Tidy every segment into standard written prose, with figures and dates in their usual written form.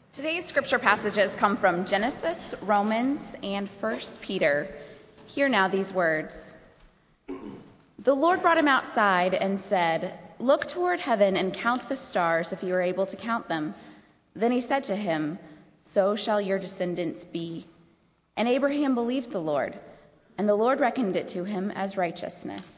Today's scripture passages come from Genesis, Romans, and 1 Peter. Hear now these words. The Lord brought him outside and said, "Look toward heaven and count the stars if you are able to count them." Then he said to him, "So shall your descendants be." And Abraham believed the Lord, and the Lord reckoned it to him as righteousness.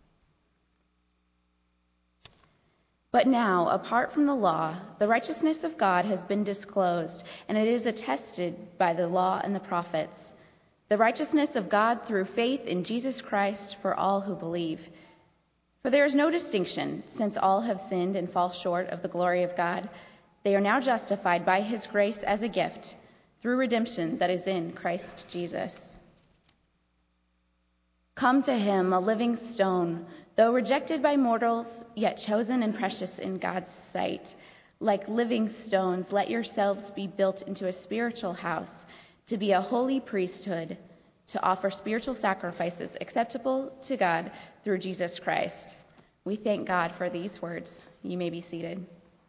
But now, apart from the law, the righteousness of God has been disclosed, and it is attested by the law and the prophets. The righteousness of God through faith in Jesus Christ for all who believe. For there is no distinction, since all have sinned and fall short of the glory of God. They are now justified by his grace as a gift, through redemption that is in Christ Jesus. Come to him, a living stone, though rejected by mortals, yet chosen and precious in God's sight. Like living stones, let yourselves be built into a spiritual house, to be a holy priesthood, to offer spiritual sacrifices acceptable to God through Jesus Christ. We thank God for these words. You may be seated.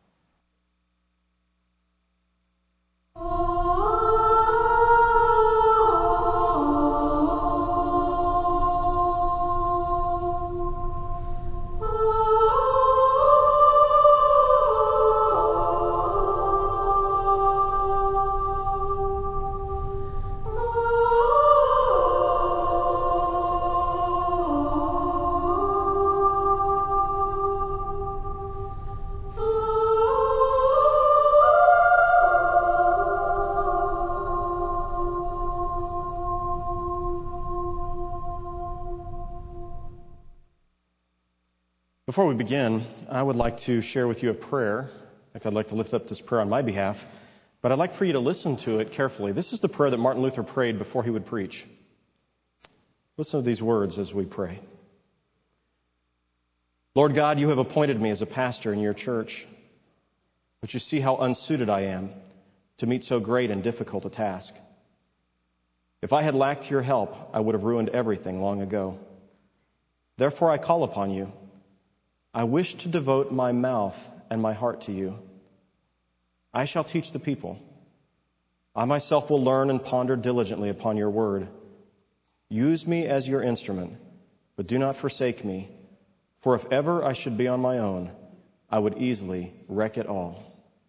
Before we begin, I would like to share with you a prayer. In fact, I'd like to lift up this prayer on my behalf, but I'd like for you to listen to it carefully. This is the prayer that Martin Luther prayed before he would preach. Listen to these words as we pray. Lord God, you have appointed me as a pastor in your church, but you see how unsuited I am to meet so great and difficult a task. If I had lacked your help, I would have ruined everything long ago. Therefore, I call upon you. I wish to devote my mouth and my heart to you. I shall teach the people. I myself will learn and ponder diligently upon your word. Use me as your instrument, but do not forsake me, for if ever I should be on my own, I would easily wreck it all.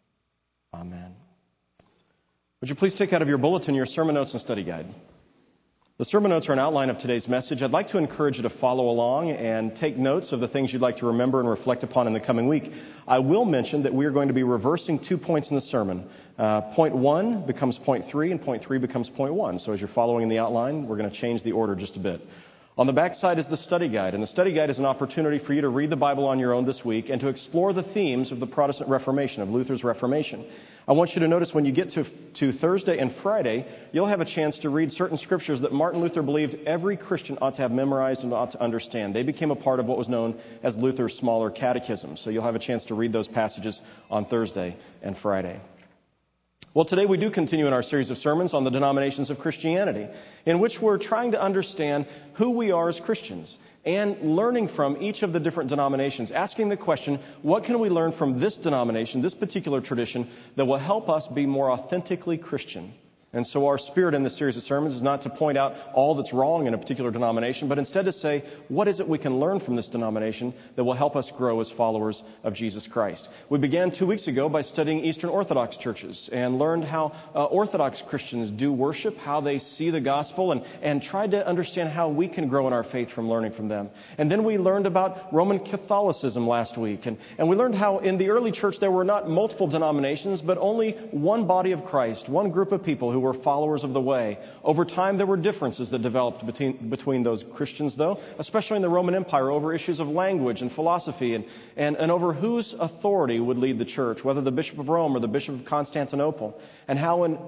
Amen. Would you please take out of your bulletin your sermon notes and study guide? The sermon notes are an outline of today's message. I'd like to encourage you to follow along and take notes of the things you'd like to remember and reflect upon in the coming week. I will mention that we are going to be reversing 2 points in the sermon. Point 1 becomes point 3, and point 3 becomes point 1. So as you're following in the outline, we're going to change the order just a bit. On the back side is the study guide, and the study guide is an opportunity for you to read the Bible on your own this week and to explore the themes of the Protestant Reformation, of Luther's Reformation. I want you to notice when you get to Thursday and Friday, you'll have a chance to read certain scriptures that Martin Luther believed every Christian ought to have memorized and ought to understand. They became a part of what was known as Luther's smaller catechism. So you'll have a chance to read those passages on Thursday and Friday. Well, today we do continue in our series of sermons on the denominations of Christianity, in which we're trying to understand who we are as Christians and learning from each of the different denominations, asking the question, what can we learn from this denomination, this particular tradition, that will help us be more authentically Christian? And so our spirit in this series of sermons is not to point out all that's wrong in a particular denomination, but instead to say, what is it we can learn from this denomination that will help us grow as followers of Jesus Christ? We began 2 weeks ago by studying Eastern Orthodox churches and learned how Orthodox Christians do worship, how they see the gospel, and tried to understand how we can grow in our faith from learning from them. And then we learned about Roman Catholicism last week, and we learned how in the early church there were not multiple denominations, but only one body of Christ, one group of people who were followers of the way. Over time, there were differences that developed between those Christians, though, especially in the Roman Empire, over issues of language and philosophy and over whose authority would lead the church, whether the Bishop of Rome or the Bishop of Constantinople, and how in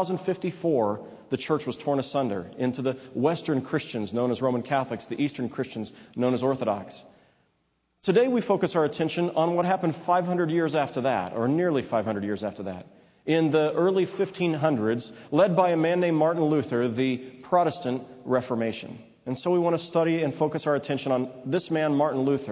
1054 the church was torn asunder into the Western Christians, known as Roman Catholics, the Eastern Christians, known as Orthodox. Today, we focus our attention on what happened 500 years after that, or nearly 500 years after that. In the early 1500s, led by a man named Martin Luther, the Protestant Reformation. And so we want to study and focus our attention on this man, Martin Luther,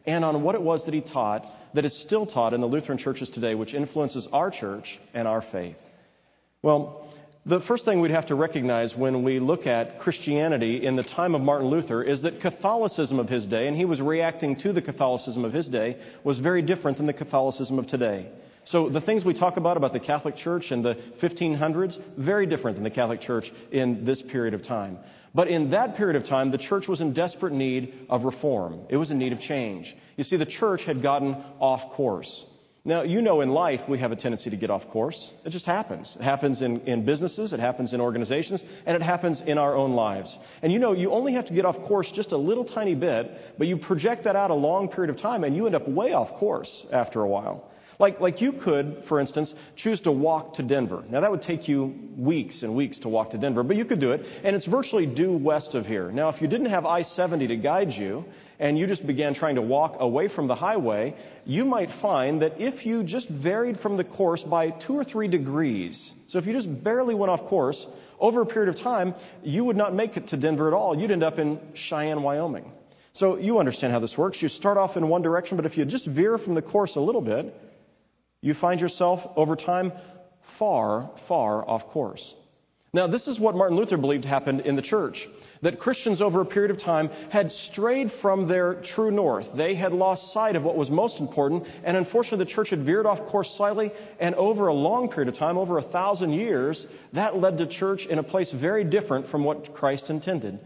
and on what it was that he taught that is still taught in the Lutheran churches today, which influences our church and our faith. Well, the first thing we'd have to recognize when we look at Christianity in the time of Martin Luther is that Catholicism of his day, and he was reacting to the Catholicism of his day, was very different than the Catholicism of today. So the things we talk about the Catholic Church in the 1500s, very different than the Catholic Church in this period of time. But in that period of time, the church was in desperate need of reform. It was in need of change. You see, the church had gotten off course. Now, you know in life we have a tendency to get off course. It just happens. It happens in businesses, it happens in organizations, and it happens in our own lives. And you know, you only have to get off course just a little tiny bit, but you project that out a long period of time, and you end up way off course after a while. Like you could, for instance, choose to walk to Denver. Now, that would take you weeks and weeks to walk to Denver, but you could do it, and it's virtually due west of here. Now, if you didn't have I-70 to guide you, and you just began trying to walk away from the highway, you might find that if you just varied from the course by 2 or 3 degrees, so if you just barely went off course, over a period of time, you would not make it to Denver at all. You'd end up in Cheyenne, Wyoming. So you understand how this works. You start off in one direction, but if you just veer from the course a little bit, you find yourself over time far, far off course. Now, this is what Martin Luther believed happened in the church, that Christians over a period of time had strayed from their true north. They had lost sight of what was most important, and unfortunately the church had veered off course slightly, and over a long period of time, over 1,000 years, that led to church in a place very different from what Christ intended.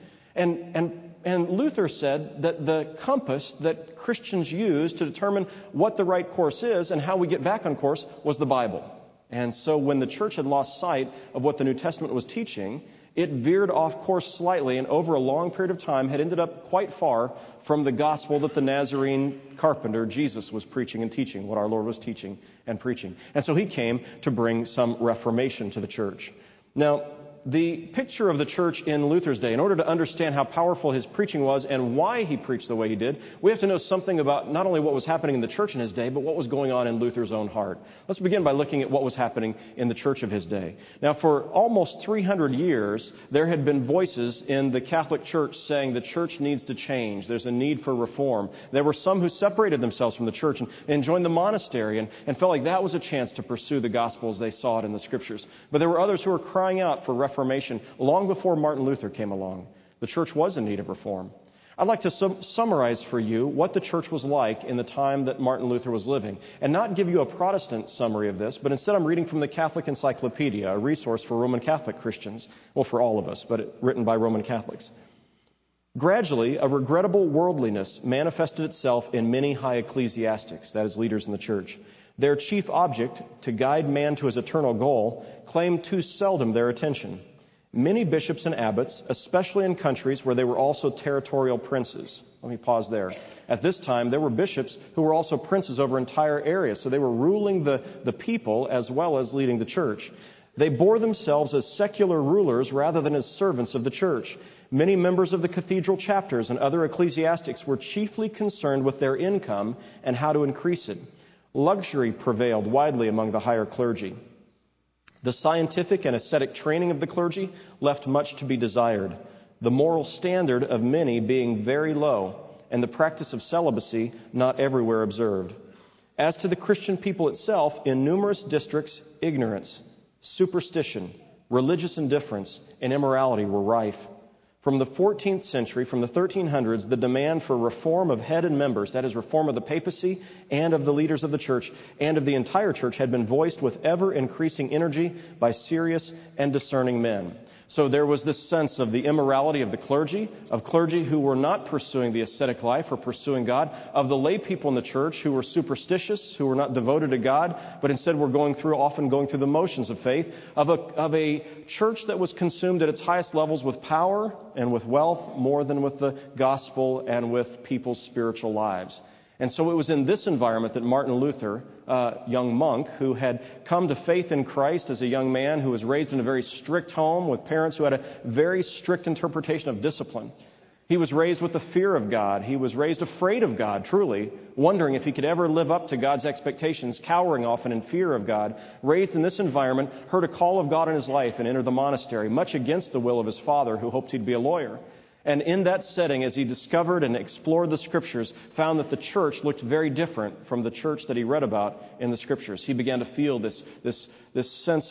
And Luther said that the compass that Christians use to determine what the right course is and how we get back on course was the Bible. And so when the church had lost sight of what the New Testament was teaching, it veered off course slightly and over a long period of time had ended up quite far from the gospel that the Nazarene carpenter, Jesus, was preaching and teaching, what our Lord was teaching and preaching. And so he came to bring some reformation to the church. Now, the picture of the church in Luther's day, in order to understand how powerful his preaching was and why he preached the way he did, we have to know something about not only what was happening in the church in his day, but what was going on in Luther's own heart. Let's begin by looking at what was happening in the church of his day. Now, for almost 300 years, there had been voices in the Catholic Church saying the church needs to change. There's a need for reform. There were some who separated themselves from the church and joined the monastery and felt like that was a chance to pursue the gospel as they saw it in the scriptures. But there were others who were crying out for reformation long before Martin Luther came along. The church was in need of reform. I'd like to summarize for you what the church was like in the time that Martin Luther was living, and not give you a Protestant summary of this, but instead I'm reading from the Catholic Encyclopedia, a resource for Roman Catholic Christians, well, for all of us, but written by Roman Catholics. Gradually, a regrettable worldliness manifested itself in many high ecclesiastics, that is, leaders in the church. Their chief object, to guide man to his eternal goal, claimed too seldom their attention. Many bishops and abbots, especially in countries where they were also territorial princes. Let me pause there. At this time, there were bishops who were also princes over entire areas, so they were ruling the people as well as leading the church. They bore themselves as secular rulers rather than as servants of the church. Many members of the cathedral chapters and other ecclesiastics were chiefly concerned with their income and how to increase it. Luxury prevailed widely among the higher clergy. The scientific and ascetic training of the clergy left much to be desired, the moral standard of many being very low, and the practice of celibacy not everywhere observed. As to the Christian people itself, in numerous districts, ignorance, superstition, religious indifference, and immorality were rife. From the 14th century, from the 1300s, the demand for reform of head and members, that is, reform of the papacy and of the leaders of the church and of the entire church, had been voiced with ever-increasing energy by serious and discerning men. So there was this sense of the immorality of clergy who were not pursuing the ascetic life or pursuing God, of the lay people in the church who were superstitious, who were not devoted to God, but instead were often going through the motions of faith, of a church that was consumed at its highest levels with power and with wealth more than with the gospel and with people's spiritual lives. And so it was in this environment that Martin Luther, a young monk who had come to faith in Christ as a young man, who was raised in a very strict home with parents who had a very strict interpretation of discipline. He was raised with the fear of God. He was raised afraid of God, truly, wondering if he could ever live up to God's expectations, cowering often in fear of God. Raised in this environment, heard a call of God in his life and entered the monastery, much against the will of his father, who hoped he'd be a lawyer. And in that setting, as he discovered and explored the Scriptures, found that the church looked very different from the church that he read about in the Scriptures. He began to feel this sense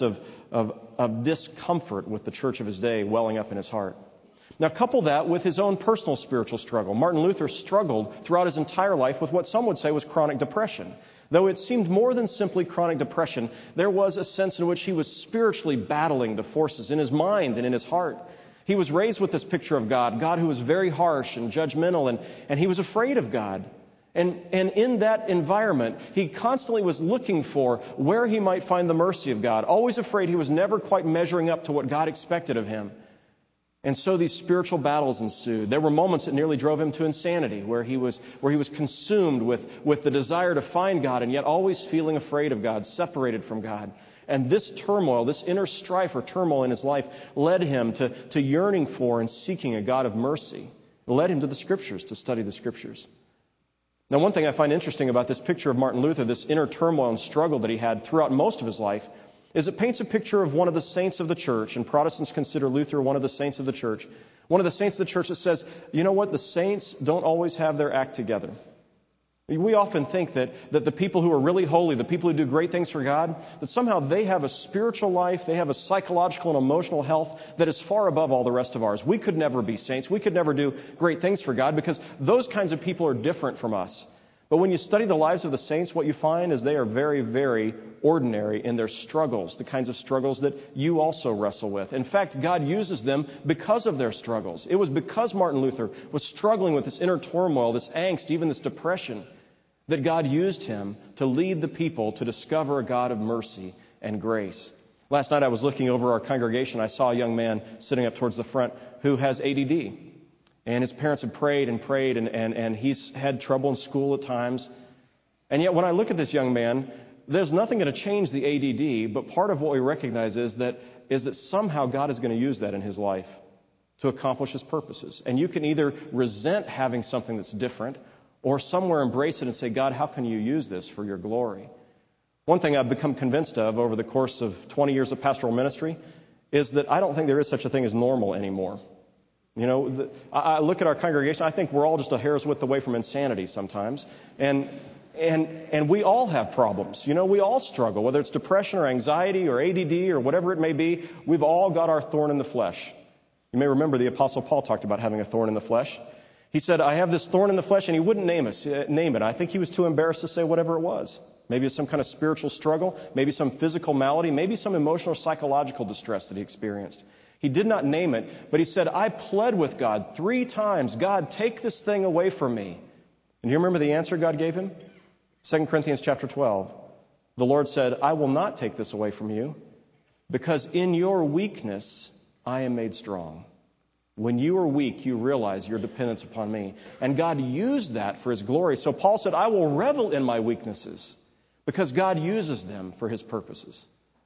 of discomfort with the church of his day welling up in his heart. Now, couple that with his own personal spiritual struggle. Martin Luther struggled throughout his entire life with what some would say was chronic depression. Though it seemed more than simply chronic depression, there was a sense in which he was spiritually battling the forces in his mind and in his heart. He was raised with this picture of God who was very harsh and judgmental, and he was afraid of God. And in that environment, he constantly was looking for where he might find the mercy of God, always afraid he was never quite measuring up to what God expected of him. And so these spiritual battles ensued. There were moments that nearly drove him to insanity, where he was consumed with the desire to find God and yet always feeling afraid of God, separated from God. And this turmoil, this inner strife or turmoil in his life led him to yearning for and seeking a God of mercy. It led him to the Scriptures, to study the Scriptures. Now, one thing I find interesting about this picture of Martin Luther, this inner turmoil and struggle that he had throughout most of his life, is it paints a picture of one of the saints of the church, and Protestants consider Luther one of the saints of the church. One of the saints of the church that says, you know what, the saints don't always have their act together. We often think that the people who are really holy, the people who do great things for God, that somehow they have a spiritual life, they have a psychological and emotional health that is far above all the rest of ours. We could never be saints. We could never do great things for God because those kinds of people are different from us. But when you study the lives of the saints, what you find is they are very, very ordinary in their struggles, the kinds of struggles that you also wrestle with. In fact, God uses them because of their struggles. It was because Martin Luther was struggling with this inner turmoil, this angst, even this depression, that God used him to lead the people to discover a God of mercy and grace. Last night I was looking over our congregation. I saw a young man sitting up towards the front who has ADD. And his parents had prayed, and he's had trouble in school at times. And yet when I look at this young man, there's nothing going to change the ADD, but part of what we recognize is that somehow God is going to use that in his life to accomplish his purposes. And you can either resent having something that's different, or somewhere embrace it and say, God, how can you use this for your glory? One thing I've become convinced of over the course of 20 years of pastoral ministry is that I don't think there is such a thing as normal anymore. You know, I look at our congregation, I think we're all just a hair's width away from insanity sometimes. And we all have problems. You know, we all struggle, whether it's depression or anxiety or ADD or whatever it may be. We've all got our thorn in the flesh. You may remember the Apostle Paul talked about having a thorn in the flesh. He said, I have this thorn in the flesh, and he wouldn't name it. I think he was too embarrassed to say whatever it was. Maybe it's some kind of spiritual struggle, maybe some physical malady, maybe some emotional or psychological distress that he experienced. He did not name it, but he said, I pled with God 3 times, God, take this thing away from me. And do you remember the answer God gave him? 2 Corinthians chapter 12. The Lord said, I will not take this away from you, because in your weakness I am made strong. When you are weak, you realize your dependence upon me. And God used that for his glory. So Paul said, I will revel in my weaknesses, because God uses them for his purposes.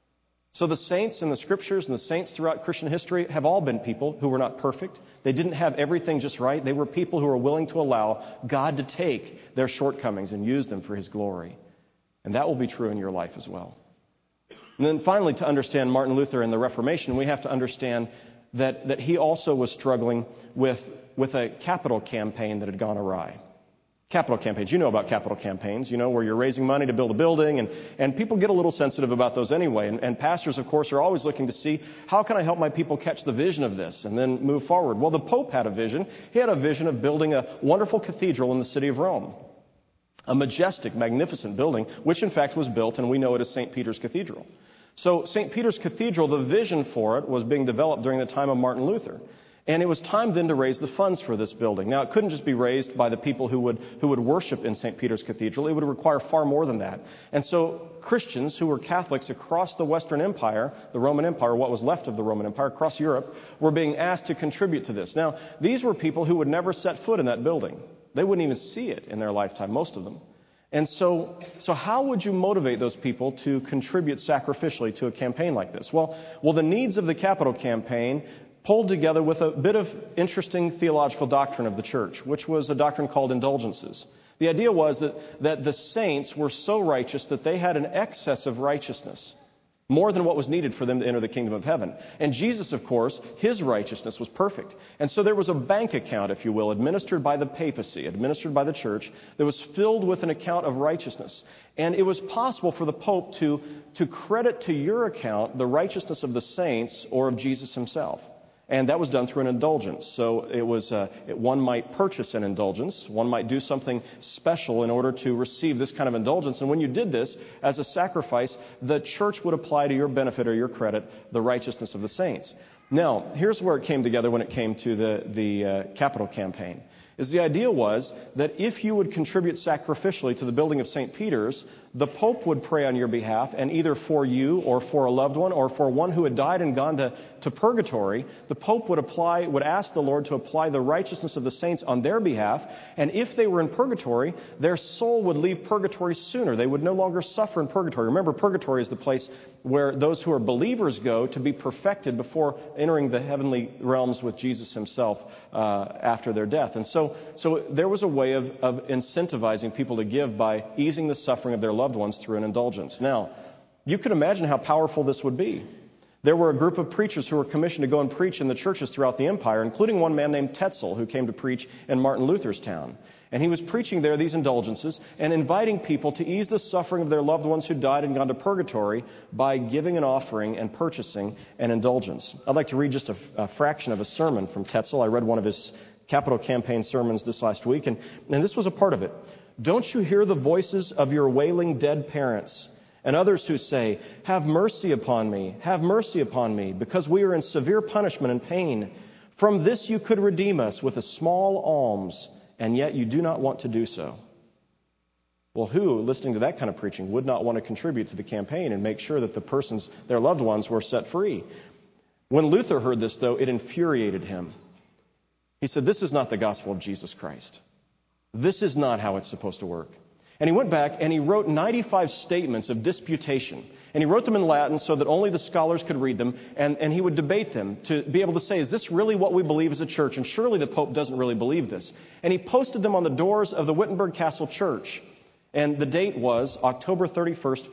So the saints in the Scriptures and the saints throughout Christian history have all been people who were not perfect. They didn't have everything just right. They were people who were willing to allow God to take their shortcomings and use them for his glory. And that will be true in your life as well. And then finally, to understand Martin Luther and the Reformation, we have to understand that he also was struggling with a capital campaign that had gone awry. Capital campaigns. You know about capital campaigns, you know, where you're raising money to build a building, and people get a little sensitive about those anyway. And pastors, of course, are always looking to see, how can I help my people catch the vision of this and then move forward? Well, the Pope had a vision. He had a vision of building a wonderful cathedral in the city of Rome. A majestic, magnificent building, which in fact was built, and we know it as St. Peter's Cathedral. So St. Peter's Cathedral, the vision for it was being developed during the time of Martin Luther. And it was time then to raise the funds for this building. Now, it couldn't just be raised by the people who would worship in St. Peter's Cathedral. It would require far more than that. And so Christians who were Catholics across the Western Empire, the Roman Empire, what was left of the Roman Empire, across Europe, were being asked to contribute to this. Now, these were people who would never set foot in that building. They wouldn't even see it in their lifetime, most of them. And so how would you motivate those people to contribute sacrificially to a campaign like this? Well, the needs of the capital campaign pulled together with a bit of interesting theological doctrine of the church, which was a doctrine called indulgences. The idea was that the saints were so righteous that they had an excess of righteousness, more than what was needed for them to enter the kingdom of heaven. And Jesus, of course, his righteousness was perfect. And so there was a bank account, if you will, administered by the papacy, administered by the church, that was filled with an account of righteousness. And it was possible for the Pope to credit to your account the righteousness of the saints or of Jesus himself. And that was done through an indulgence. So it was one might purchase an indulgence. One might do something special in order to receive this kind of indulgence. And when you did this as a sacrifice, the church would apply to your benefit or your credit the righteousness of the saints. Now, here's where it came together when it came to the capital campaign. The idea was that if you would contribute sacrificially to the building of St. Peter's, the Pope would pray on your behalf, and either for you or for a loved one or for one who had died and gone to purgatory, the Pope would ask the Lord to apply the righteousness of the saints on their behalf, and if they were in purgatory, their soul would leave purgatory sooner. They would no longer suffer in purgatory. Remember, purgatory is the place where those who are believers go to be perfected before entering the heavenly realms with Jesus himself after their death. And so there was a way of incentivizing people to give by easing the suffering of their loved ones through an indulgence. Now, you can imagine how powerful this would be. There were a group of preachers who were commissioned to go and preach in the churches throughout the empire, including one man named Tetzel, who came to preach in Martin Luther's town. And he was preaching there these indulgences and inviting people to ease the suffering of their loved ones who died and gone to purgatory by giving an offering and purchasing an indulgence. I'd like to read just a fraction of a sermon from Tetzel. I read one of his capital campaign sermons this last week, and this was a part of it. Don't you hear the voices of your wailing dead parents and others who say, have mercy upon me, because we are in severe punishment and pain. From this you could redeem us with a small alms, and yet you do not want to do so. Well, who, listening to that kind of preaching, would not want to contribute to the campaign and make sure that their loved ones were set free? When Luther heard this, though, it infuriated him. He said, this is not the gospel of Jesus Christ. This is not how it's supposed to work. And he went back and he wrote 95 statements of disputation. And he wrote them in Latin so that only the scholars could read them. And he would debate them to be able to say, is this really what we believe as a church? And surely the Pope doesn't really believe this. And he posted them on the doors of the Wittenberg Castle Church. And the date was October 31st,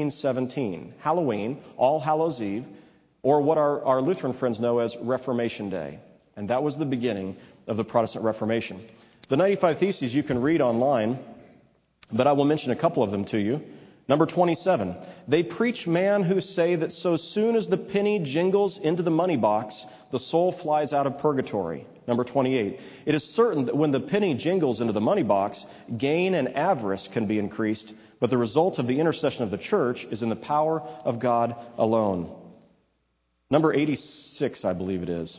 1517, Halloween, All Hallows Eve, or what our Lutheran friends know as Reformation Day. And that was the beginning of the Protestant Reformation. The 95 Theses you can read online, but I will mention a couple of them to you. Number 27, they preach man who say that so soon as the penny jingles into the money box, the soul flies out of purgatory. Number 28, it is certain that when the penny jingles into the money box, gain and avarice can be increased, but the result of the intercession of the church is in the power of God alone. Number 86, I believe it is.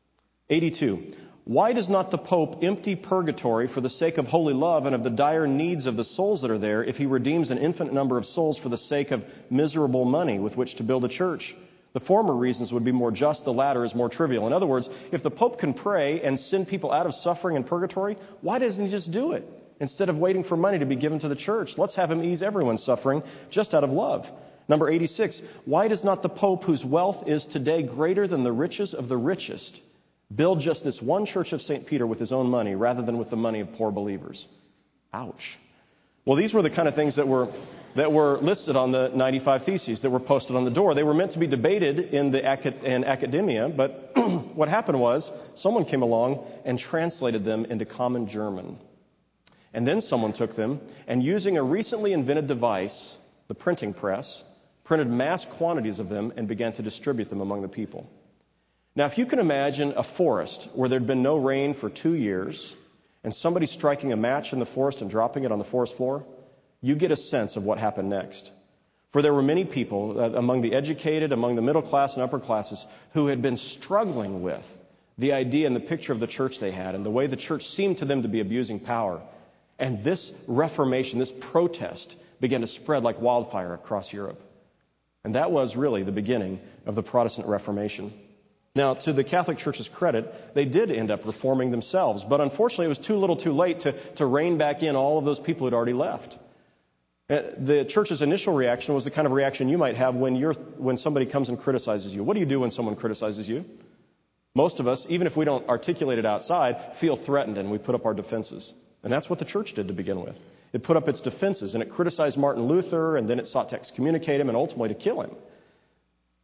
82. Why does not the Pope empty purgatory for the sake of holy love and of the dire needs of the souls that are there if he redeems an infinite number of souls for the sake of miserable money with which to build a church? The former reasons would be more just, the latter is more trivial. In other words, if the Pope can pray and send people out of suffering in purgatory, why doesn't he just do it instead of waiting for money to be given to the church? Let's have him ease everyone's suffering just out of love. Number 86, why does not the Pope, whose wealth is today greater than the riches of the richest, build just this one church of St. Peter with his own money rather than with the money of poor believers? Ouch. Well, these were the kind of things that were listed on the 95 Theses that were posted on the door. They were meant to be debated in academia, but what happened was someone came along and translated them into common German. And then someone took them and, using a recently invented device, the printing press, printed mass quantities of them and began to distribute them among the people. Now, if you can imagine a forest where there'd been no rain for 2 years and somebody striking a match in the forest and dropping it on the forest floor, you get a sense of what happened next. For there were many people among the educated, among the middle class and upper classes who had been struggling with the idea and the picture of the church they had and the way the church seemed to them to be abusing power. And this reformation, this protest, began to spread like wildfire across Europe. And that was really the beginning of the Protestant Reformation. Now, to the Catholic Church's credit, they did end up reforming themselves. But unfortunately, it was too little too late to rein back in all of those people who'd already left. The church's initial reaction was the kind of reaction you might have when somebody comes and criticizes you. What do you do when someone criticizes you? Most of us, even if we don't articulate it outside, feel threatened and we put up our defenses. And that's what the church did to begin with. It put up its defenses and it criticized Martin Luther, and then it sought to excommunicate him and ultimately to kill him.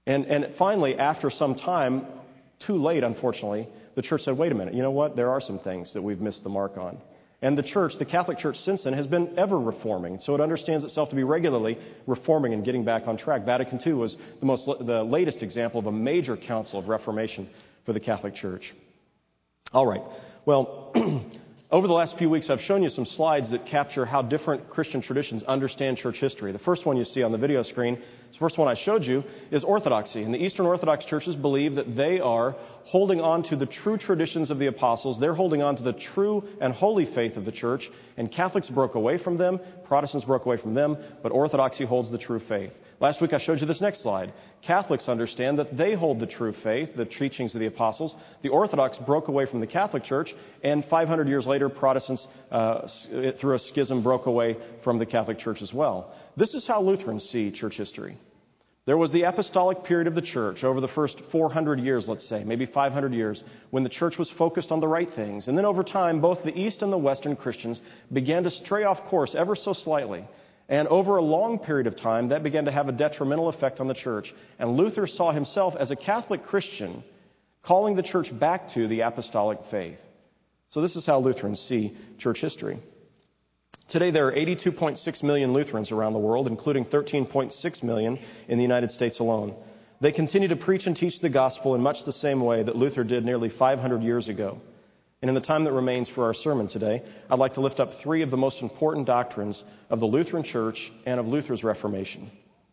And finally, after some time, too late, unfortunately, the church said, wait a minute, you know what? There are some things that we've missed the mark on. And the church, the Catholic Church since then, has been ever reforming. So it understands itself to be regularly reforming and getting back on track. Vatican II was the latest example of a major council of reformation for the Catholic Church. All right. Well, over the last few weeks, I've shown you some slides that capture how different Christian traditions understand church history. The first one you see on the video screen, the first one I showed you, is Orthodoxy. And the Eastern Orthodox churches believe that they are holding on to the true traditions of the apostles. They're holding on to the true and holy faith of the church. And Catholics broke away from them, Protestants broke away from them, but Orthodoxy holds the true faith. Last week I showed you this next slide. Catholics understand that they hold the true faith, the teachings of the apostles. The Orthodox broke away from the Catholic Church, and 500 years later, Protestants, through a schism, broke away from the Catholic Church as well. This is how Lutherans see church history. There was the apostolic period of the church over the first 400 years, let's say, maybe 500 years, when the church was focused on the right things. And then over time, both the East and the Western Christians began to stray off course ever so slightly. And over a long period of time, that began to have a detrimental effect on the church. And Luther saw himself as a Catholic Christian calling the church back to the apostolic faith. So this is how Lutherans see church history. Today, there are 82.6 million Lutherans around the world, including 13.6 million in the United States alone. They continue to preach and teach the gospel in much the same way that Luther did nearly 500 years ago. And in the time that remains for our sermon today, I'd like to lift up three of the most important doctrines of the Lutheran Church and of Luther's Reformation.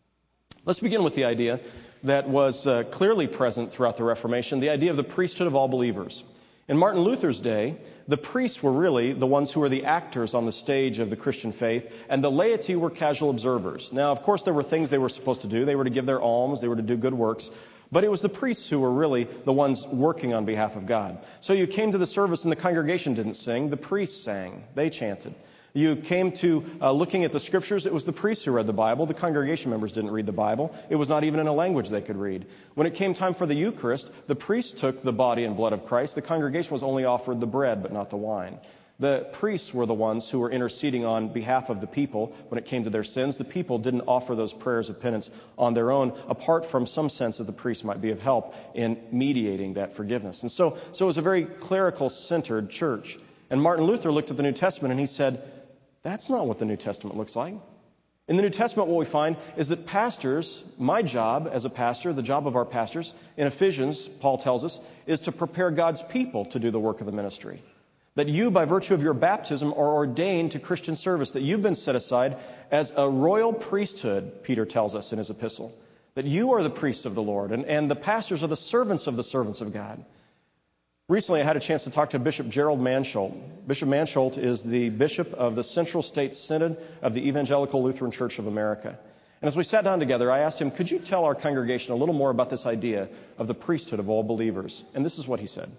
Let's begin with the idea that was clearly present throughout the Reformation, the idea of the priesthood of all believers. In Martin Luther's day, the priests were really the ones who were the actors on the stage of the Christian faith, and the laity were casual observers. Now, of course, there were things they were supposed to do. They were to give their alms. They were to do good works. But it was the priests who were really the ones working on behalf of God. So you came to the service and the congregation didn't sing. The priests sang. They chanted. You came to looking at the scriptures. It was the priests who read the Bible. The congregation members didn't read the Bible. It was not even in a language they could read. When it came time for the Eucharist, the priests took the body and blood of Christ. The congregation was only offered the bread, but not the wine. The priests were the ones who were interceding on behalf of the people when it came to their sins. The people didn't offer those prayers of penance on their own, apart from some sense that the priest might be of help in mediating that forgiveness. And so it was a very clerical-centered church. And Martin Luther looked at the New Testament and he said, that's not what the New Testament looks like. In the New Testament, what we find is that pastors, my job as a pastor, the job of our pastors, in Ephesians, Paul tells us, is to prepare God's people to do the work of the ministry. That you, by virtue of your baptism, are ordained to Christian service, that you've been set aside as a royal priesthood, Peter tells us in his epistle. That you are the priests of the Lord, and the pastors are the servants of God. Recently, I had a chance to talk to Bishop Gerald Mansholt. Bishop Mansholt is the bishop of the Central State Synod of the Evangelical Lutheran Church of America. And as we sat down together, I asked him, could you tell our congregation a little more about this idea of the priesthood of all believers? And this is what he said.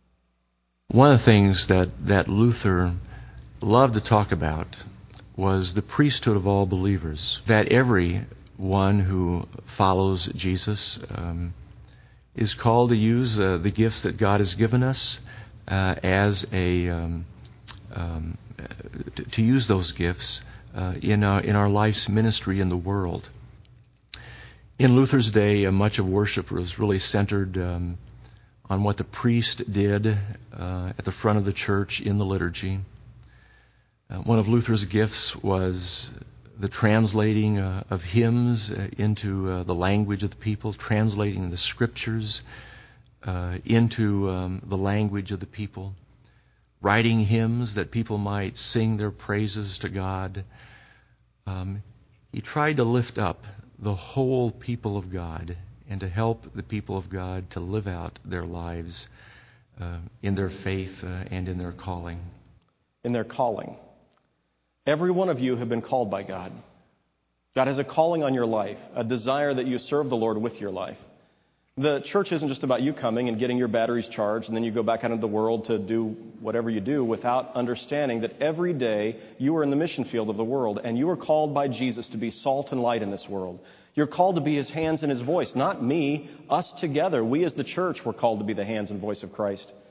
One of the things that Luther loved to talk about was the priesthood of all believers. That everyone who follows Jesus is called to use the gifts that God has given us to use those gifts in our life's ministry in the world. In Luther's day, much of worship was really centered on what the priest did at the front of the church in the liturgy. One of Luther's gifts was the translating of hymns into the language of the people, translating the scriptures into the language of the people, writing hymns that people might sing their praises to God. He tried to lift up the whole people of God and to help the people of God to live out their lives in their faith and in their calling. In their calling. Every one of you have been called by God. God has a calling on your life, a desire that you serve the Lord with your life. The church isn't just about you coming and getting your batteries charged and then you go back out into the world to do whatever you do without understanding that every day you are in the mission field of the world and you are called by Jesus to be salt and light in this world. You're called to be his hands and his voice, not me, us together. We as the church were called to be the hands and voice of Christ.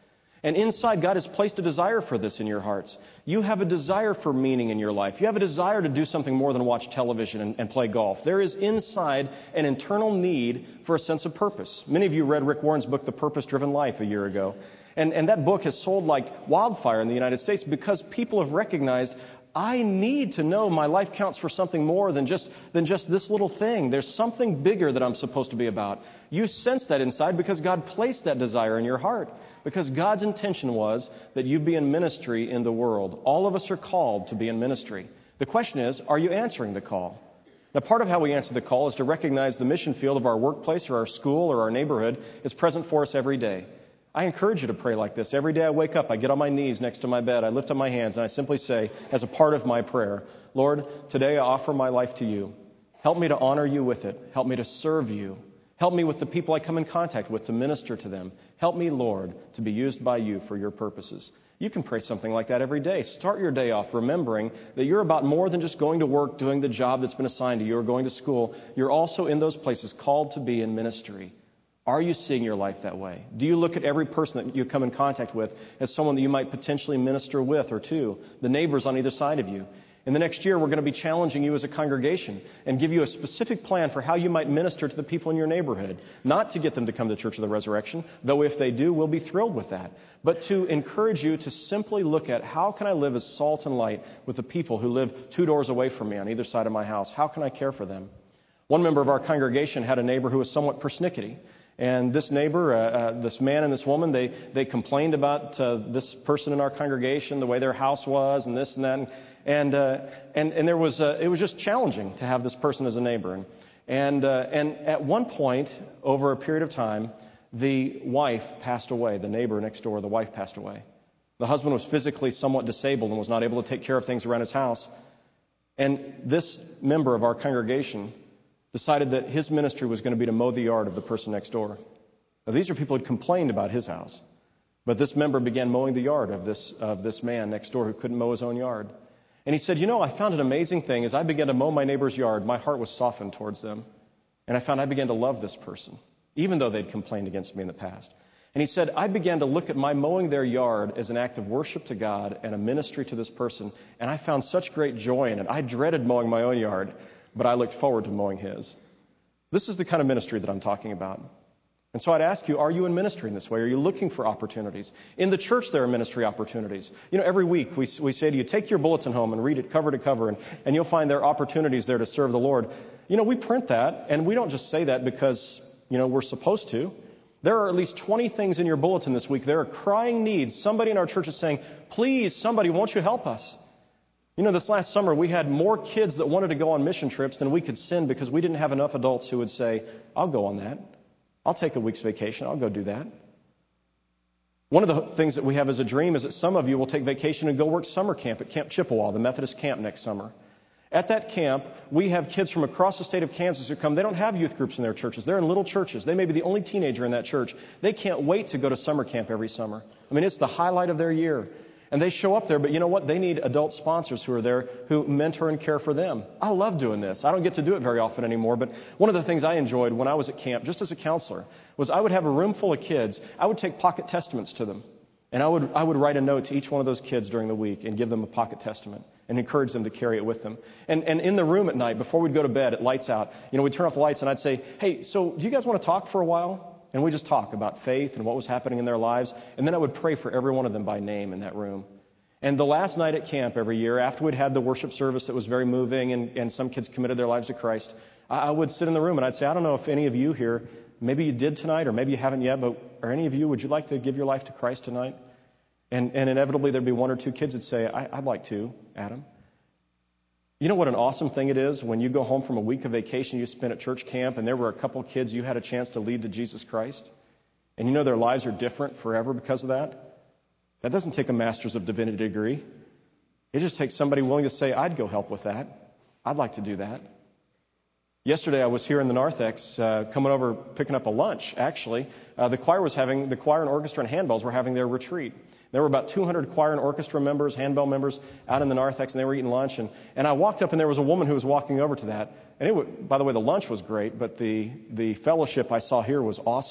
And inside, God has placed a desire for this in your hearts. You have a desire for meaning in your life. You have a desire to do something more than watch television and play golf. There is inside an internal need for a sense of purpose. Many of you read Rick Warren's book, The Purpose-Driven Life, a year ago. And that book has sold like wildfire in the United States because people have recognized, I need to know my life counts for something more than just this little thing. There's something bigger that I'm supposed to be about. You sense that inside because God placed that desire in your heart. Because God's intention was that you be in ministry in the world. All of us are called to be in ministry. The question is, are you answering the call? Now, part of how we answer the call is to recognize the mission field of our workplace or our school or our neighborhood is present for us every day. I encourage you to pray like this. Every day I wake up, I get on my knees next to my bed, I lift up my hands, and I simply say, as a part of my prayer, Lord, today I offer my life to you. Help me to honor you with it. Help me to serve you. Help me with the people I come in contact with to minister to them. Help me, Lord, to be used by you for your purposes. You can pray something like that every day. Start your day off remembering that you're about more than just going to work, doing the job that's been assigned to you, or going to school. You're also in those places called to be in ministry. Are you seeing your life that way? Do you look at every person that you come in contact with as someone that you might potentially minister with or to? The neighbors on either side of you. In the next year, we're going to be challenging you as a congregation and give you a specific plan for how you might minister to the people in your neighborhood. Not to get them to come to Church of the Resurrection, though if they do, we'll be thrilled with that. But to encourage you to simply look at how can I live as salt and light with the people who live 2 doors away from me on either side of my house? How can I care for them? One member of our congregation had a neighbor who was somewhat persnickety. And this neighbor, this man and this woman, they complained about this person in our congregation, the way their house was, and this and that, and there was it was just challenging to have this person as a neighbor. And at one point, over a period of time, the wife passed away. The neighbor next door, the wife passed away. The husband was physically somewhat disabled and was not able to take care of things around his house. And this member of our congregation decided that his ministry was going to be to mow the yard of the person next door. Now, these are people who had complained about his house. But this member began mowing the yard of this man next door who couldn't mow his own yard. And he said, I found an amazing thing. As I began to mow my neighbor's yard, my heart was softened towards them. And I found I began to love this person, even though they'd complained against me in the past. And he said, I began to look at my mowing their yard as an act of worship to God and a ministry to this person. And I found such great joy in it. I dreaded mowing my own yard, but I looked forward to mowing his. This is the kind of ministry that I'm talking about. And so I'd ask you, are you in ministry in this way? Are you looking for opportunities? In the church, there are ministry opportunities. Every week we say to you, take your bulletin home and read it cover to cover, and you'll find there are opportunities there to serve the Lord. We print that, and we don't just say that because, we're supposed to. There are at least 20 things in your bulletin this week. There are crying needs. Somebody in our church is saying, please, somebody, won't you help us? This last summer, we had more kids that wanted to go on mission trips than we could send because we didn't have enough adults who would say, I'll go on that. I'll take a week's vacation. I'll go do that. One of the things that we have as a dream is that some of you will take vacation and go work summer camp at Camp Chippewa, the Methodist camp next summer. At that camp, we have kids from across the state of Kansas who come. They don't have youth groups in their churches. They're in little churches. They may be the only teenager in that church. They can't wait to go to summer camp every summer. It's the highlight of their year. And they show up there, but you know what? They need adult sponsors who are there who mentor and care for them. I love doing this. I don't get to do it very often anymore, but one of the things I enjoyed when I was at camp, just as a counselor, was I would have a room full of kids. I would take pocket testaments to them. And I would write a note to each one of those kids during the week and give them a pocket testament and encourage them to carry it with them. And in the room at night, before we'd go to bed, at lights out, we'd turn off the lights and I'd say, hey, so do you guys want to talk for a while? And we'd just talk about faith and what was happening in their lives. And then I would pray for every one of them by name in that room. And the last night at camp every year, after we'd had the worship service that was very moving and some kids committed their lives to Christ, I would sit in the room and I'd say, I don't know if any of you here, maybe you did tonight or maybe you haven't yet, but are any of you, would you like to give your life to Christ tonight? And inevitably there'd be one or two kids that say, I'd like to, Adam. You know what an awesome thing it is when you go home from a week of vacation you spent at church camp and there were a couple of kids you had a chance to lead to Jesus Christ? And their lives are different forever because of that? That doesn't take a master's of divinity degree. It just takes somebody willing to say, I'd go help with that. I'd like to do that. Yesterday I was here in the narthex coming over picking up a lunch, actually. The choir and orchestra and handbells were having their retreat. There were about 200 choir and orchestra members, handbell members out in the narthex, and they were eating lunch. And I walked up, and there was a woman who was walking over to that. And by the way, the lunch was great, but the fellowship I saw here was awesome.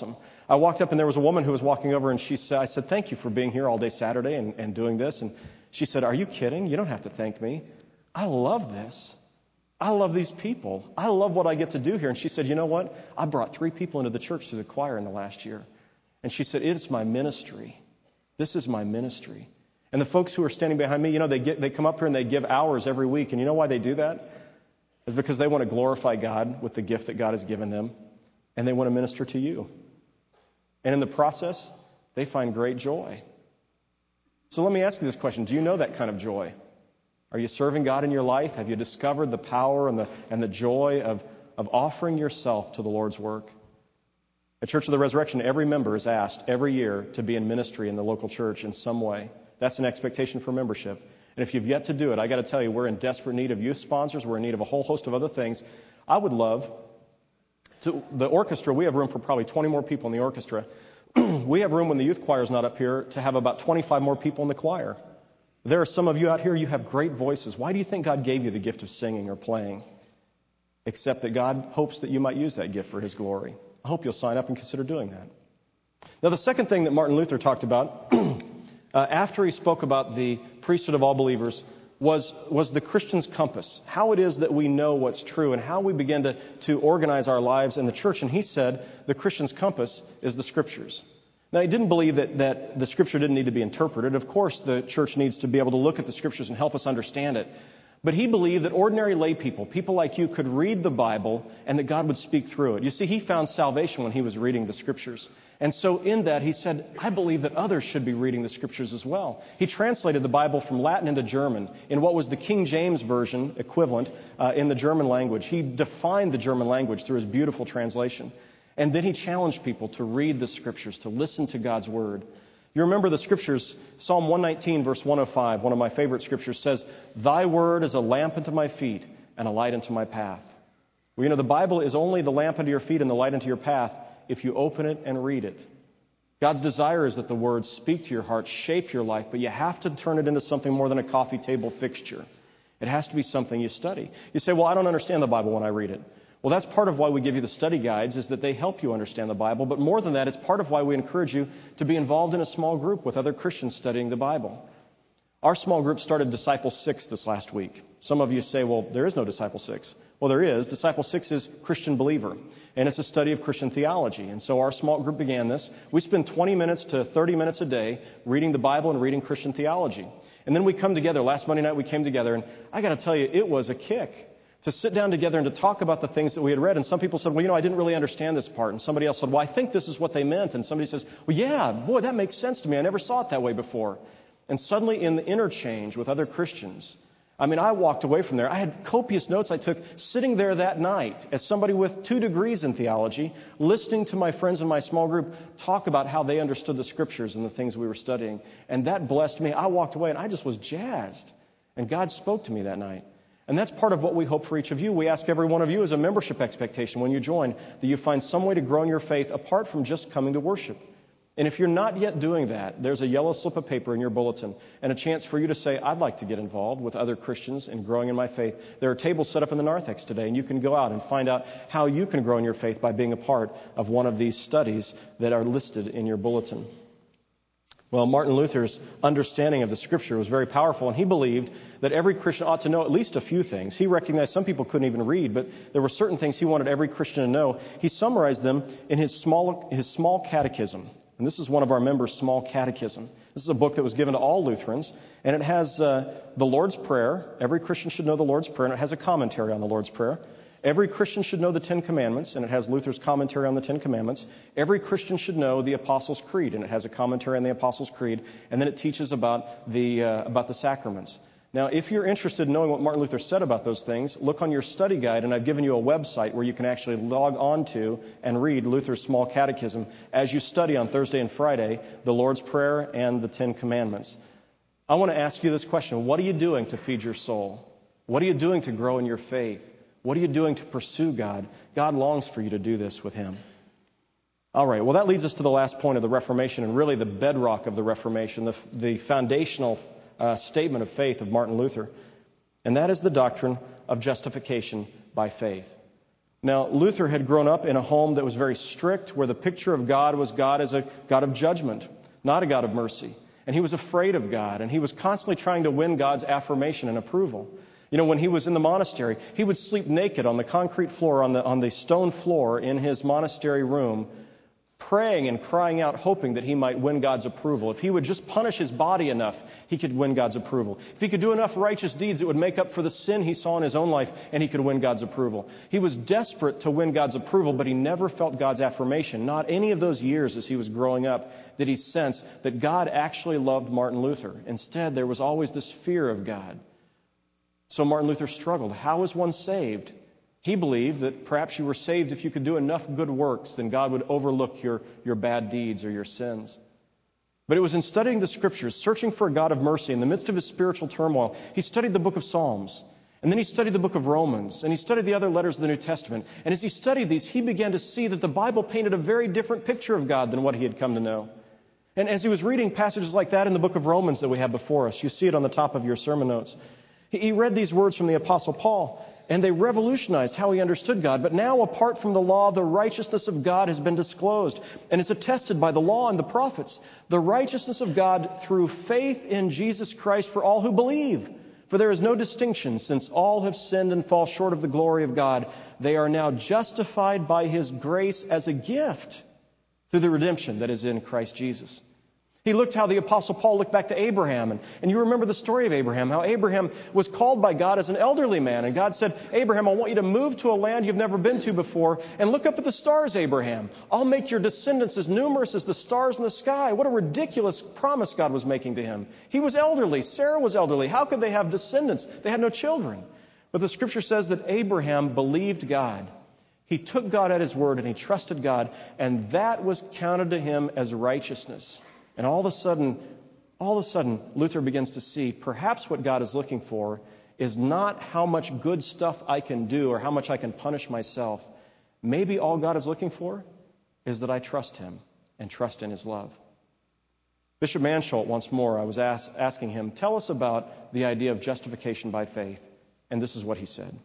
I walked up and there was a woman who was walking over, and I said, thank you for being here all day Saturday and doing this. And she said, are you kidding? You don't have to thank me. I love this. I love these people. I love what I get to do here. And she said, you know what? I brought 3 people into the church through the choir in the last year. And she said, it's my ministry. This is my ministry. And the folks who are standing behind me, they come up here and they give hours every week. And you know why they do that? It's because they want to glorify God with the gift that God has given them. And they want to minister to you. And in the process, they find great joy. So let me ask you this question. Do you know that kind of joy? Are you serving God in your life? Have you discovered the power and the joy of offering yourself to the Lord's work? At Church of the Resurrection, every member is asked every year to be in ministry in the local church in some way. That's an expectation for membership. And if you've yet to do it, I got to tell you, we're in desperate need of youth sponsors. We're in need of a whole host of other things. I would love the orchestra. We have room for probably 20 more people in the orchestra. We have room when the youth choir is not up here to have about 25 more people in the choir. There are some of you out here, you have great voices. Why do you think God gave you the gift of singing or playing? Except that God hopes that you might use that gift for His glory. I hope you'll sign up and consider doing that. Now, the second thing that Martin Luther talked about after he spoke about the priesthood of all believers was the Christian's compass, how it is that we know what's true and how we begin to organize our lives in the church. And he said the Christian's compass is the Scriptures. Now, he didn't believe that the Scripture didn't need to be interpreted. Of course, the church needs to be able to look at the Scriptures and help us understand it. But he believed that ordinary lay people like you, could read the Bible and that God would speak through it. You see, he found salvation when he was reading the Scriptures. And so in that, he said, I believe that others should be reading the Scriptures as well. He translated the Bible from Latin into German in what was the King James Version equivalent in the German language. He defined the German language through his beautiful translation. And then he challenged people to read the Scriptures, to listen to God's Word. You remember the Scriptures, Psalm 119, verse 105, one of my favorite Scriptures says, Thy Word is a lamp unto my feet and a light unto my path. Well, the Bible is only the lamp unto your feet and the light unto your path if you open it and read it. God's desire is that the words speak to your heart, shape your life, but you have to turn it into something more than a coffee table fixture. It has to be something you study. You say, well, I don't understand the Bible when I read it. Well, that's part of why we give you the study guides, is that they help you understand the Bible. But more than that, it's part of why we encourage you to be involved in a small group with other Christians studying the Bible. Our small group started Disciple 6 this last week. Some of you say, well, there is no Disciple 6. Well, there is. Disciple 6 is Christian Believer, and it's a study of Christian theology. And so our small group began this. We spend 20 minutes to 30 minutes a day reading the Bible and reading Christian theology. And then we come together. Last Monday night we came together, and I got to tell you, it was a kick to sit down together and to talk about the things that we had read. And some people said, well, I didn't really understand this part. And somebody else said, well, I think this is what they meant. And somebody says, well, yeah, boy, that makes sense to me. I never saw it that way before. And suddenly in the interchange with other Christians, I walked away from there. I had copious notes I took sitting there that night as somebody with 2 degrees in theology, listening to my friends in my small group talk about how they understood the Scriptures and the things we were studying. And that blessed me. I walked away and I just was jazzed. And God spoke to me that night. And that's part of what we hope for each of you. We ask every one of you as a membership expectation when you join that you find some way to grow in your faith apart from just coming to worship. And if you're not yet doing that, there's a yellow slip of paper in your bulletin and a chance for you to say, I'd like to get involved with other Christians in growing in my faith. There are tables set up in the narthex today, and you can go out and find out how you can grow in your faith by being a part of one of these studies that are listed in your bulletin. Well, Martin Luther's understanding of the Scripture was very powerful, and he believed that every Christian ought to know at least a few things. He recognized some people couldn't even read, but there were certain things he wanted every Christian to know. He summarized them in his small catechism. And this is one of our members' small catechism. This is a book that was given to all Lutherans, and it has the Lord's Prayer. Every Christian should know the Lord's Prayer, and it has a commentary on the Lord's Prayer. Every Christian should know the 10 Commandments, and it has Luther's commentary on the 10 Commandments. Every Christian should know the Apostles' Creed, and it has a commentary on the Apostles' Creed. And then it teaches about the sacraments. Now, if you're interested in knowing what Martin Luther said about those things, look on your study guide, and I've given you a website where you can actually log on to and read Luther's Small Catechism as you study on Thursday and Friday the Lord's Prayer and the 10 Commandments. I want to ask you this question. What are you doing to feed your soul? What are you doing to grow in your faith? What are you doing to pursue God? God longs for you to do this with Him. All right, well, that leads us to the last point of the Reformation, and really the bedrock of the Reformation, the foundational statement of faith of Martin Luther, and that is the doctrine of justification by faith. Now, Luther had grown up in a home that was very strict, where the picture of God was God as a God of judgment, not a God of mercy. And he was afraid of God, and he was constantly trying to win God's affirmation and approval. You know, when he was in the monastery, he would sleep naked on the concrete floor, on the stone floor in his monastery room, praying and crying out, hoping that he might win God's approval. If he would just punish his body enough, he could win God's approval. If he could do enough righteous deeds, it would make up for the sin he saw in his own life, and he could win God's approval. He was desperate to win God's approval, but he never felt God's affirmation. Not any of those years as he was growing up did he sense that God actually loved Martin Luther. Instead, there was always this fear of God. So Martin Luther struggled. How is one saved? He believed that perhaps you were saved if you could do enough good works, then God would overlook your bad deeds or your sins. But it was in studying the Scriptures, searching for a God of mercy in the midst of his spiritual turmoil, he studied the book of Psalms, and then he studied the book of Romans, and he studied the other letters of the New Testament. And as he studied these, he began to see that the Bible painted a very different picture of God than what he had come to know. And as he was reading passages like that in the book of Romans that we have before us, you see it on the top of your sermon notes, he read these words from the Apostle Paul, and they revolutionized how he understood God. But now, apart from the law, the righteousness of God has been disclosed, and is attested by the law and the prophets. The righteousness of God through faith in Jesus Christ for all who believe. For there is no distinction, since all have sinned and fall short of the glory of God. They are now justified by his grace as a gift through the redemption that is in Christ Jesus. He looked how the Apostle Paul looked back to Abraham. And you remember the story of Abraham, how Abraham was called by God as an elderly man. And God said, Abraham, I want you to move to a land you've never been to before and look up at the stars, Abraham. I'll make your descendants as numerous as the stars in the sky. What a ridiculous promise God was making to him. He was elderly. Sarah was elderly. How could they have descendants? They had no children. But the Scripture says that Abraham believed God. He took God at his word and he trusted God. And that was counted to him as righteousness. And all of a sudden, Luther begins to see perhaps what God is looking for is not how much good stuff I can do or how much I can punish myself. Maybe all God is looking for is that I trust him and trust in his love. Bishop Mansholt, once more, I was asking him, tell us about the idea of justification by faith. And this is what he said.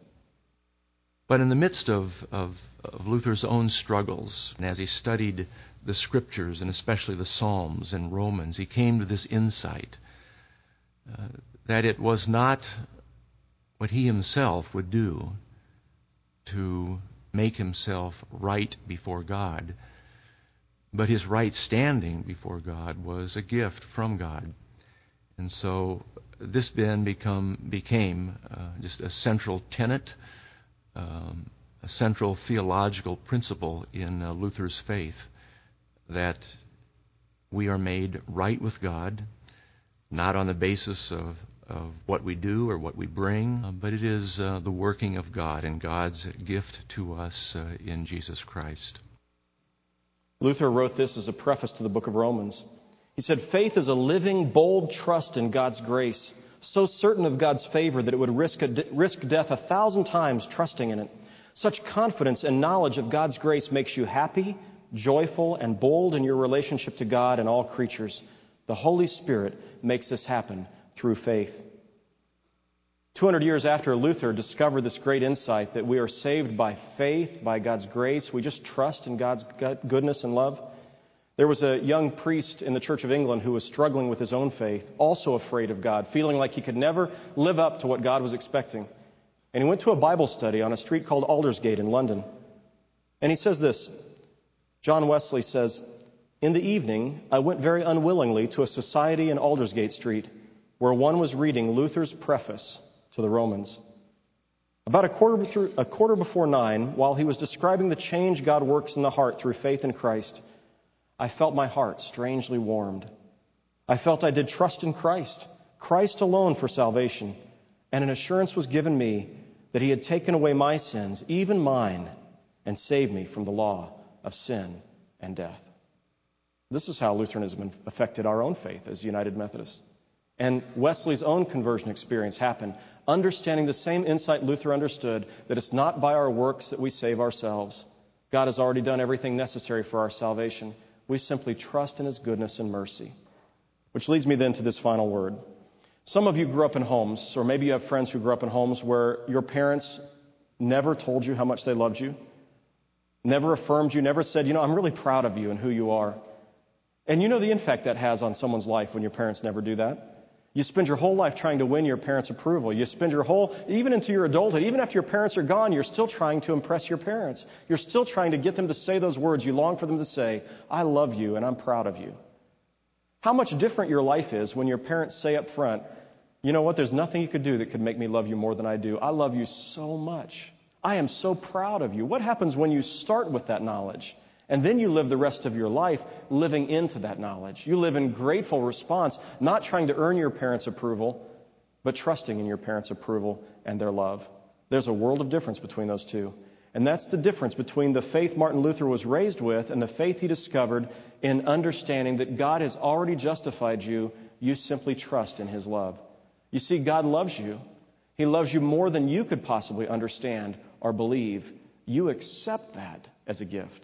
But in the midst of Luther's own struggles, and as he studied the Scriptures, and especially the Psalms and Romans, he came to this insight that it was not what he himself would do to make himself right before God, but his right standing before God was a gift from God. And so this then became just a central tenet, a central theological principle in Luther's faith, that we are made right with God, not on the basis of what we do or what we bring, but it is the working of God and God's gift to us in Jesus Christ. Luther wrote this as a preface to the book of Romans. He said, faith is a living, bold trust in God's grace, so certain of God's favor that it would risk death 1,000 times trusting in it. Such confidence and knowledge of God's grace makes you happy, joyful, and bold in your relationship to God and all creatures. The Holy Spirit makes this happen through faith. 200 years after Luther discovered this great insight that we are saved by faith, by God's grace, we just trust in God's goodness and love. There was a young priest in the Church of England who was struggling with his own faith, also afraid of God, feeling like he could never live up to what God was expecting. And he went to a Bible study on a street called Aldersgate in London. And he says this, John Wesley says, in the evening, I went very unwillingly to a society in Aldersgate Street where one was reading Luther's preface to the Romans. About a quarter before 9, while he was describing the change God works in the heart through faith in Christ, I felt my heart strangely warmed. I felt I did trust in Christ, Christ alone for salvation, and an assurance was given me that he had taken away my sins, even mine, and saved me from the law of sin and death. This is how Lutheranism affected our own faith as United Methodists. And Wesley's own conversion experience happened, understanding the same insight Luther understood, that it's not by our works that we save ourselves. God has already done everything necessary for our salvation. We simply trust in his goodness and mercy. Which leads me then to this final word. Some of you grew up in homes, or maybe you have friends who grew up in homes where your parents never told you how much they loved you. never affirmed you, never said, I'm really proud of you and who you are. And you know the impact that has on someone's life when your parents never do that. You spend your whole life trying to win your parents' approval. You spend even into your adulthood, even after your parents are gone, you're still trying to impress your parents. You're still trying to get them to say those words you long for them to say, I love you and I'm proud of you. How much different your life is when your parents say up front, you know what, there's nothing you could do that could make me love you more than I do. I love you so much. I am so proud of you. What happens when you start with that knowledge? And then you live the rest of your life living into that knowledge. You live in grateful response, not trying to earn your parents' approval, but trusting in your parents' approval and their love. There's a world of difference between those two. And that's the difference between the faith Martin Luther was raised with and the faith he discovered in understanding that God has already justified you. You simply trust in his love. You see, God loves you. He loves you more than you could possibly understand or believe. You accept that as a gift.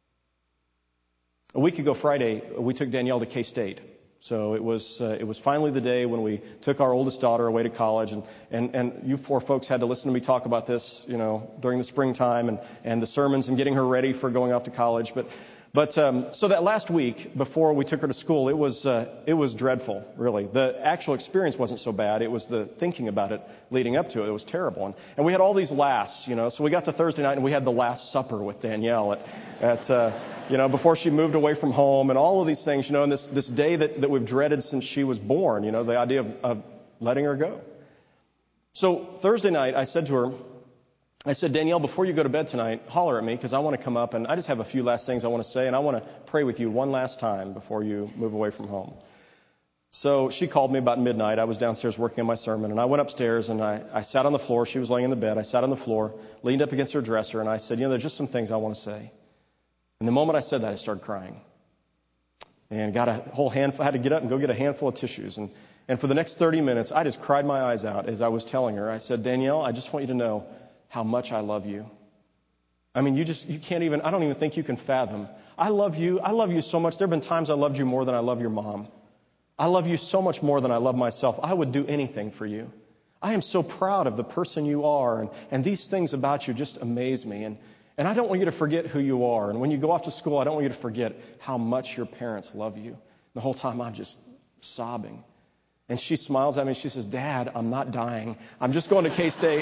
A week ago Friday, we took Danielle to K-State. So it was finally the day when we took our oldest daughter away to college, and you poor folks had to listen to me talk about this, during the springtime and the sermons and getting her ready for going off to college. But so that last week before we took her to school, it was dreadful, really. The actual experience wasn't so bad. It was the thinking about it leading up to it. It was terrible. And we had all these lasts, So we got to Thursday night and we had the Last Supper with Danielle before she moved away from home and all of these things, and this day that we've dreaded since she was born, the idea of letting her go. So Thursday night, I said to her, Danielle, before you go to bed tonight, holler at me because I want to come up and I just have a few last things I want to say and I want to pray with you one last time before you move away from home. So she called me about midnight. I was downstairs working on my sermon and I went upstairs and I sat on the floor. She was laying in the bed. I sat on the floor, leaned up against her dresser, and I said, there's just some things I want to say. And the moment I said that, I started crying. And got a whole handful, I had to get up and go get a handful of tissues. And for the next 30 minutes, I just cried my eyes out as I was telling her. I said, Danielle, I just want you to know how much I love you. I mean, you can't even, I don't even think you can fathom. I love you. I love you so much. There have been times I loved you more than I love your mom. I love you so much more than I love myself. I would do anything for you. I am so proud of the person you are. And these things about you just amaze me. And I don't want you to forget who you are. And when you go off to school, I don't want you to forget how much your parents love you. The whole time I'm just sobbing. And she smiles at me. She says, Dad, I'm not dying. I'm just going to K-State.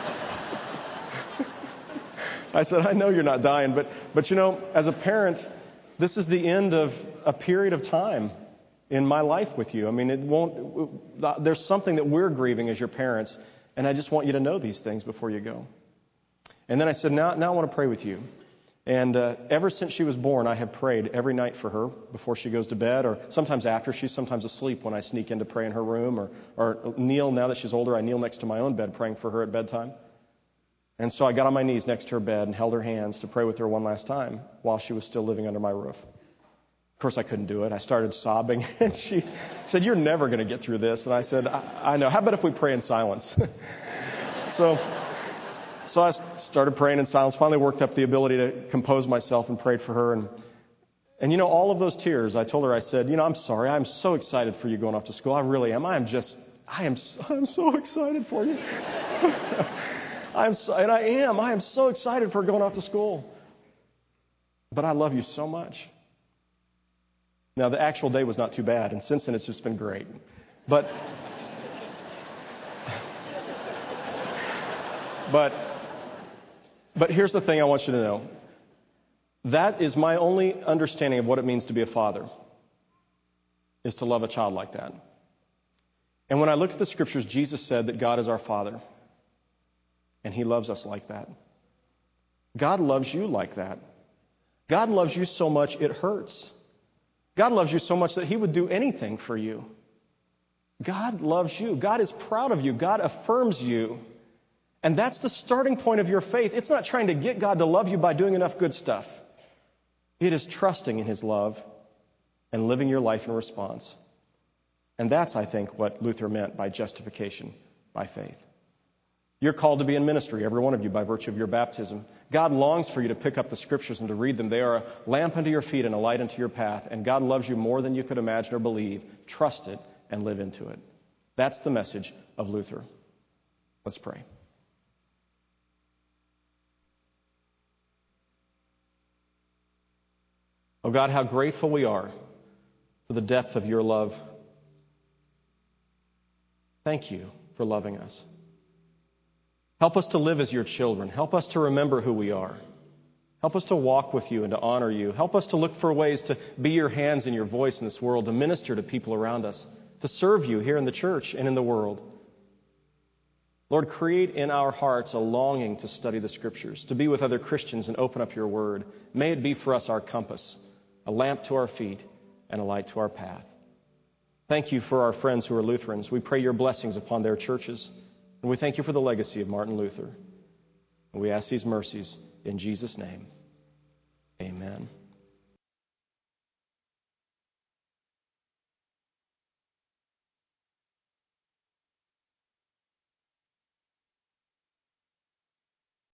I said, I know you're not dying. But as a parent, this is the end of a period of time in my life with you. I mean, there's something that we're grieving as your parents. And I just want you to know these things before you go. And then I said, now I want to pray with you. And ever since she was born, I have prayed every night for her before she goes to bed, or sometimes after. She's sometimes asleep when I sneak in to pray in her room, or kneel, now that she's older, I kneel next to my own bed praying for her at bedtime. And so I got on my knees next to her bed and held her hands to pray with her one last time while she was still living under my roof. Of course, I couldn't do it. I started sobbing, and she said, you're never going to get through this. And I said, I know. How about if we pray in silence? So I started praying in silence, finally worked up the ability to compose myself and prayed for her. And all of those tears, I told her, I said, I'm sorry. I'm so excited for you going off to school. I really am. I'm so excited for you. I am so excited for going off to school. But I love you so much. Now, the actual day was not too bad. And since then, it's just been great. But here's the thing I want you to know. That is my only understanding of what it means to be a father, is to love a child like that. And when I look at the scriptures, Jesus said that God is our Father, and He loves us like that. God loves you like that. God loves you so much it hurts. God loves you so much that He would do anything for you. God loves you. God is proud of you. God affirms you. And that's the starting point of your faith. It's not trying to get God to love you by doing enough good stuff. It is trusting in His love and living your life in response. And that's, I think, what Luther meant by justification by faith. You're called to be in ministry, every one of you, by virtue of your baptism. God longs for you to pick up the scriptures and to read them. They are a lamp unto your feet and a light unto your path. And God loves you more than you could imagine or believe. Trust it and live into it. That's the message of Luther. Let's pray. Oh God, how grateful we are for the depth of your love. Thank you for loving us. Help us to live as your children. Help us to remember who we are. Help us to walk with you and to honor you. Help us to look for ways to be your hands and your voice in this world, to minister to people around us, to serve you here in the church and in the world. Lord, create in our hearts a longing to study the Scriptures, to be with other Christians and open up your word. May it be for us our compass, a lamp to our feet and a light to our path. Thank you for our friends who are Lutherans. We pray your blessings upon their churches. And we thank you for the legacy of Martin Luther. And we ask these mercies in Jesus' name. Amen.